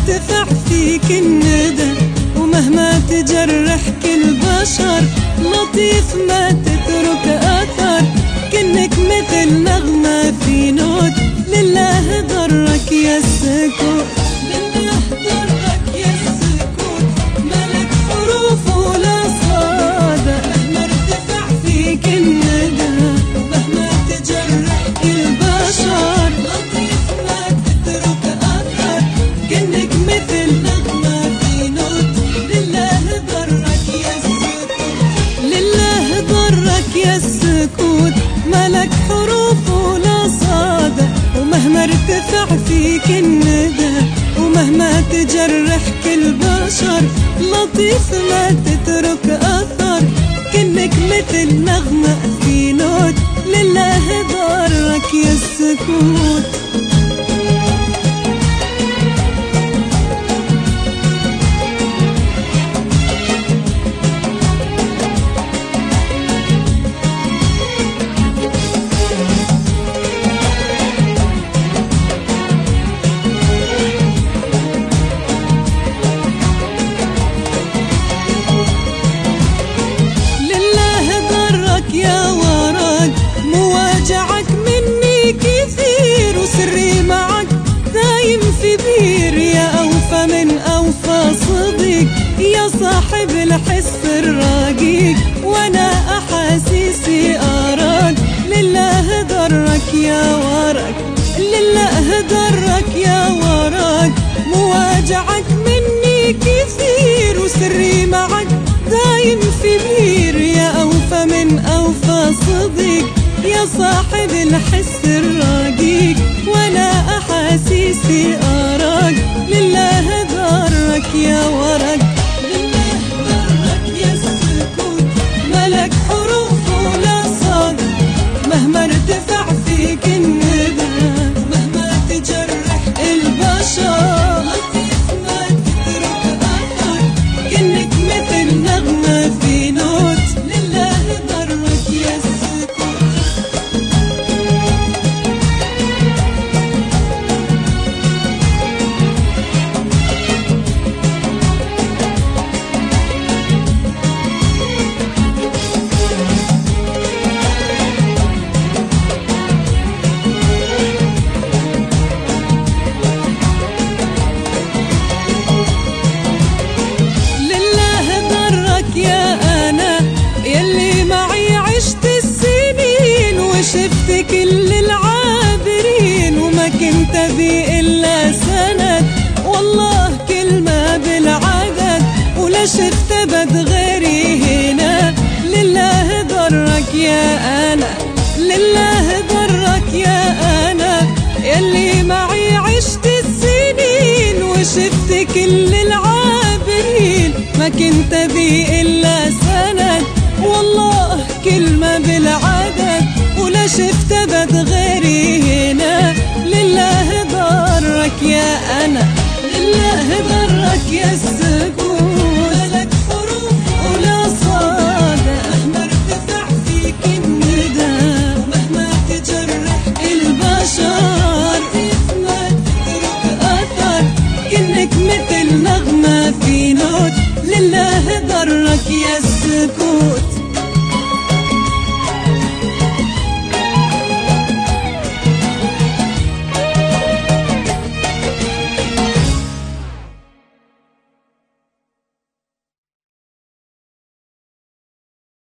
ارتفع فيك الندى، ومهما تجرحك البشر لطيف ما تترك أثر، كأنك مثل نغمة في نوت. لله ضرك يا السكوت، لله ضرك يا السكوت، ملك حروف ولا صادة. مهما ارتفع فيك الندى، ومهما تجرحك البشر لطيف ما تترك أثر، كأنك مثل نغمة في نوت. لله ضرك يا السكوت، لله ضرك يا السكوت، ملك حروف ولا صادة. ومهما ارتفع فيك الندى، ومهما تجرحك البشر لطيف ما تترك أثر، كأنك مثل نغمة في نوت. لله ضرك يا السكوت. يا ورق مواجعك مني كثير، وسري معك دايم في بير. يا أوفى من أوفى صديق، يا صاحب الحس الرقيق، وأنا أحاسيسي أراك. لله ضرك يا ورق، لله ضرك يا ورق مواجعك مني كثير، وسري معك دايم في بير. يا أوفى من أوفى صديق، يا صاحب الحس الرقيق، وأنا أحاسيسي أراك. لله ضرك يا ورق، لله ضرك يا السكوت، ملك حروف ولا صاد. مهما ارتفع فيك الندى، مهما تجرح البشر لطيف ما تترك أثر، كأنك مثل نغمة في نوت. لله ضرك يا السكوت. يا أنا يلي معي عشت السنين، وشفت كل العابرين، وما كنت بي إلا سند. والله كلمة بالعدد، ولا شفت أبد غيري هنا. لله ضرك يا أنا، لله ضرك يا أنا يلي معي عشت السنين، وشفت كل العابرين، ما كنت بي إلا سند. والله كلمة بالعدد، ولا شفت أبد غيري هنا. لله ضرك يا أنا، لله ضرك يا السكوت، ملك حروف ولا صادة. مهما ارتفع فيك الندى، ومهما تجرح البشر لطيف ما تترك أثر، كأنك مثل نغمة في نوت. لله ضرك يا السكوت.